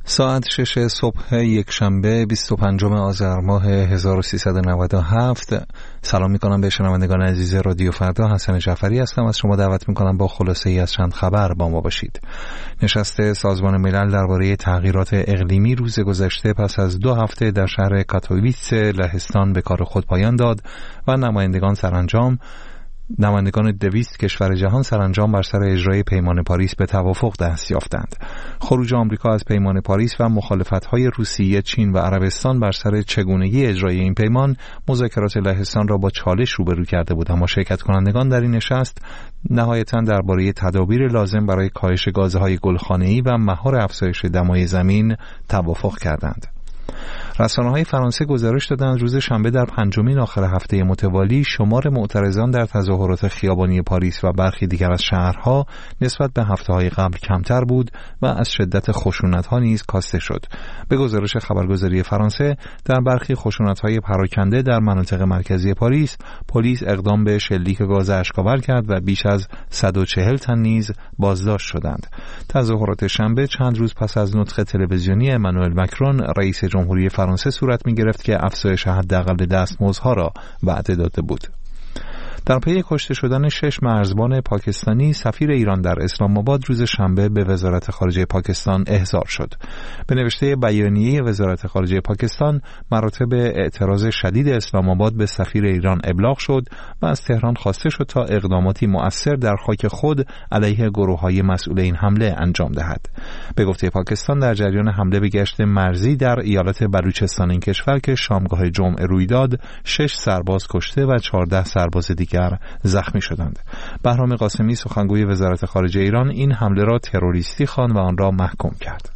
ساعت 6 صبح یک شنبه 25 آذر ماه 1397. سلام میکنم به شنوندگان عزیز رادیو فردا. حسن جعفری هستم. از شما دعوت میکنم با خلاصه ای از چند خبر با ما باشید. نشست سازمان ملل درباره تغییرات اقلیمی روز گذشته پس از 2 هفته در شهر کاتوویتس لهستان به کار خود پایان داد و نمایندگان 200 کشور جهان سرانجام بر سر اجرای پیمان پاریس به توافق دست یافتند. خروج آمریکا از پیمان پاریس و مخالفت‌های روسیه، چین و عربستان بر سر چگونگی اجرای این پیمان مذاکرات لهستان را با چالش روبرو کرده بود، اما شرکت کنندگان در این نشست نهایتاً درباره تدابیر لازم برای کاهش گازهای گلخانه‌ای و مهار افزایش دمای زمین توافق کردند. رسانه‌های فرانسه گزارش دادند روز شنبه در 5مین آخر هفته متوالی شمار معترضان در تظاهرات خیابانی پاریس و برخی دیگر از شهرها نسبت به هفته‌های قبل کمتر بود و از شدت خشونت‌ها نیز کاسته شد. به گزارش خبرگزاری فرانسه در برخی خشونت‌های پراکنده در مناطق مرکزی پاریس، پلیس اقدام به شلیک گاز اشک‌آور کرد و بیش از 140 تن نیز بازداشت شدند. تظاهرات شنبه چند روز پس از نطق تلویزیونی امانوئل مکرون رئیس جمهوری فرانسه صورت می گرفت که افزایش حداقل دستمزدها را وعده داده بود. در پی کشته شدن 6 مرزبان پاکستانی، سفیر ایران در اسلام آباد روز شنبه به وزارت خارجه پاکستان احضار شد. به نوشته بیانیه وزارت خارجه پاکستان، مراتب اعتراض شدید اسلام آباد به سفیر ایران ابلاغ شد و از تهران خواسته شد تا اقداماتی مؤثر در خاک خود علیه گروه‌های مسئول این حمله انجام دهد. به گفته پاکستان، در جریان حمله به گشت مرزی در ایالت بلوچستان این کشور که شامگاه جمعه روی داد، 6 سرباز کشته و 14 سرباز دیگر زخمی شدند. بهرام قاسمی سخنگوی وزارت خارجه ایران این حمله را تروریستی خواند و آن را محکوم کرد.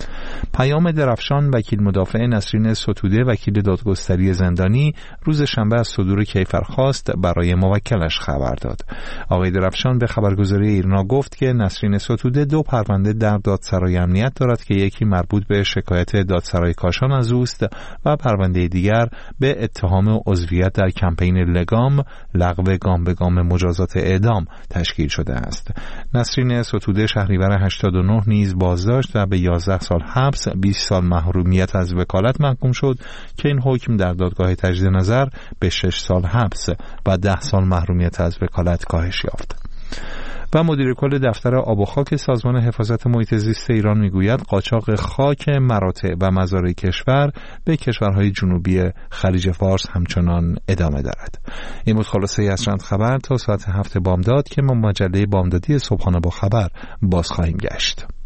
پیام درفشان، وکیل مدافع نسرین ستوده وکیل دادگستری زندانی، روز شنبه از صدور کیفرخواست برای موکلش خبر داد. آقای درفشان به خبرگزاری ایرنا گفت که نسرین ستوده 2 پرونده در دادسرای امنیت دارد که یکی مربوط به شکایت دادسرای کاشان از اوست و پرونده دیگر به اتهام عضویت در کمپین لگام، لغو گام به گام مجازات اعدام تشکیل شده است. نسرین ستوده شهریور 89 نیز بازداشت و به 11 سال حبس، 20 سال محرومیت از وکالت محکوم شد که این حکم در دادگاه تجدید نظر به 6 سال حبس و 10 سال محرومیت از وکالت کاهش یافت. و مدیر کل دفتر آب و خاک سازمان حفاظت محیط زیست ایران میگوید قاچاق خاک مراتع و مزارع کشور به کشورهای جنوبی خلیج فارس همچنان ادامه دارد. این بود خلاصه از چند خبر تا ساعت 7 بامداد که ما مجله بامدادی صبحانه با خبر باز خواهیم گشت.